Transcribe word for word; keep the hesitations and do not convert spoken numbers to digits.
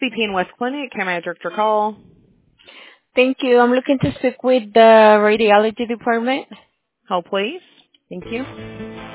C P and West Clinic. Can I direct your call? Thank you. I'm looking to speak with the radiology department. Hold, please. Thank you.